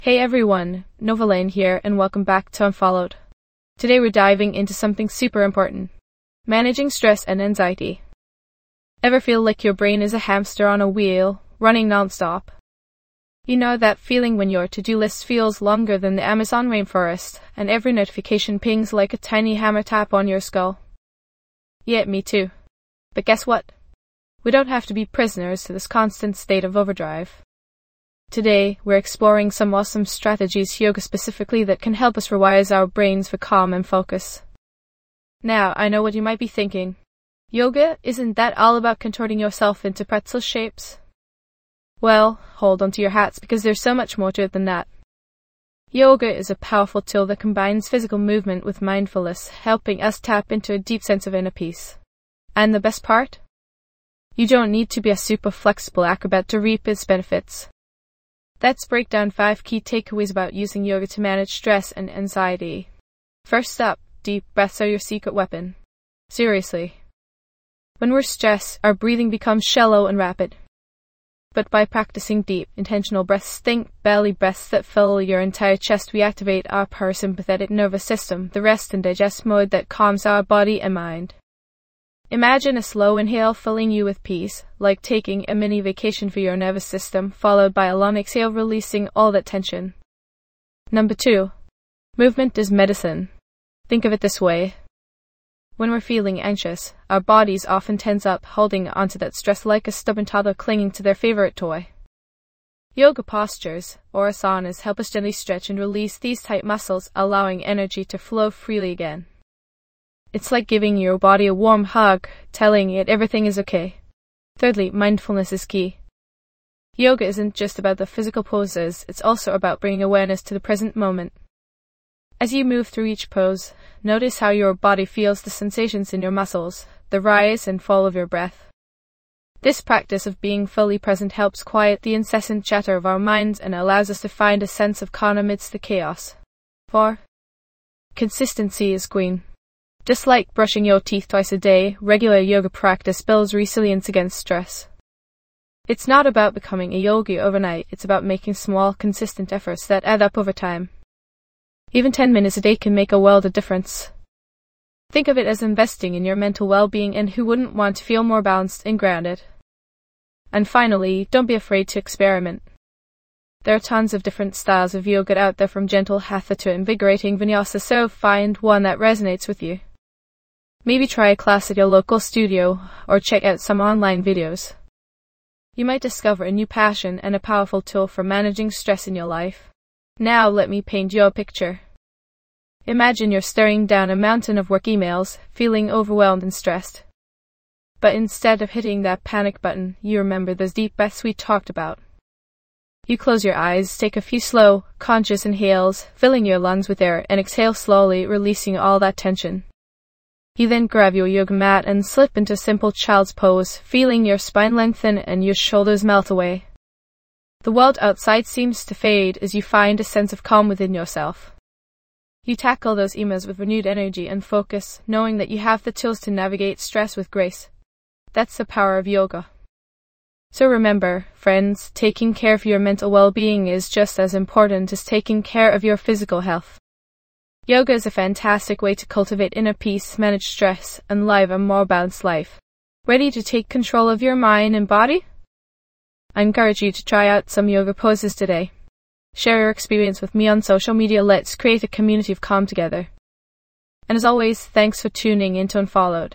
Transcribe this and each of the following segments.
Hey everyone, Novalane here and welcome back to Unfollowed. Today we're diving into something super important. Managing stress and anxiety. Ever feel like your brain is a hamster on a wheel, running non-stop? You know that feeling when your to-do list feels longer than the Amazon rainforest, and every notification pings like a tiny hammer tap on your skull? Yeah, me too. But guess what? We don't have to be prisoners to this constant state of overdrive. Today, we're exploring some awesome strategies, yoga specifically, that can help us rewire our brains for calm and focus. Now, I know what you might be thinking. Yoga, isn't that all about contorting yourself into pretzel shapes? Well, hold on to your hats because there's so much more to it than that. Yoga is a powerful tool that combines physical movement with mindfulness, helping us tap into a deep sense of inner peace. And the best part? You don't need to be a super flexible acrobat to reap its benefits. Let's break down 5 key takeaways about using yoga to manage stress and anxiety. First up, deep breaths are your secret weapon. Seriously. When we're stressed, our breathing becomes shallow and rapid. But by practicing deep, intentional breaths, think belly breaths that fill your entire chest, we activate our parasympathetic nervous system, the rest and digest mode that calms our body and mind. Imagine a slow inhale filling you with peace, like taking a mini vacation for your nervous system, followed by a long exhale releasing all that tension. Number 2. Movement is medicine. Think of it this way. When we're feeling anxious, our bodies often tense up, holding onto that stress like a stubborn toddler clinging to their favorite toy. Yoga postures, or asanas, help us gently stretch and release these tight muscles, allowing energy to flow freely again. It's like giving your body a warm hug, telling it everything is okay. Thirdly, mindfulness is key. Yoga isn't just about the physical poses, it's also about bringing awareness to the present moment. As you move through each pose, notice how your body feels the sensations in your muscles, the rise and fall of your breath. This practice of being fully present helps quiet the incessant chatter of our minds and allows us to find a sense of calm amidst the chaos. 4. Consistency is queen. Just like brushing your teeth twice a day, regular yoga practice builds resilience against stress. It's not about becoming a yogi overnight, it's about making small, consistent efforts that add up over time. Even 10 minutes a day can make a world of difference. Think of it as investing in your mental well-being, and who wouldn't want to feel more balanced and grounded? And finally, don't be afraid to experiment. There are tons of different styles of yoga out there, from gentle hatha to invigorating vinyasa, so find one that resonates with you. Maybe try a class at your local studio, or check out some online videos. You might discover a new passion and a powerful tool for managing stress in your life. Now let me paint you a picture. Imagine you're staring down a mountain of work emails, feeling overwhelmed and stressed. But instead of hitting that panic button, you remember those deep breaths we talked about. You close your eyes, take a few slow, conscious inhales, filling your lungs with air, and exhale slowly, releasing all that tension. You then grab your yoga mat and slip into a simple child's pose, feeling your spine lengthen and your shoulders melt away. The world outside seems to fade as you find a sense of calm within yourself. You tackle those emails with renewed energy and focus, knowing that you have the tools to navigate stress with grace. That's the power of yoga. So remember, friends, taking care of your mental well-being is just as important as taking care of your physical health. Yoga is a fantastic way to cultivate inner peace, manage stress, and live a more balanced life. Ready to take control of your mind and body? I encourage you to try out some yoga poses today. Share your experience with me on social media. Let's create a community of calm together. And as always, thanks for tuning in to Unfollowed.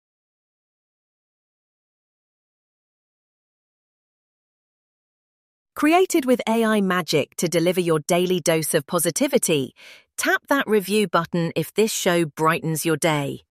Created with AI magic to deliver your daily dose of positivity, tap that review button if this show brightens your day.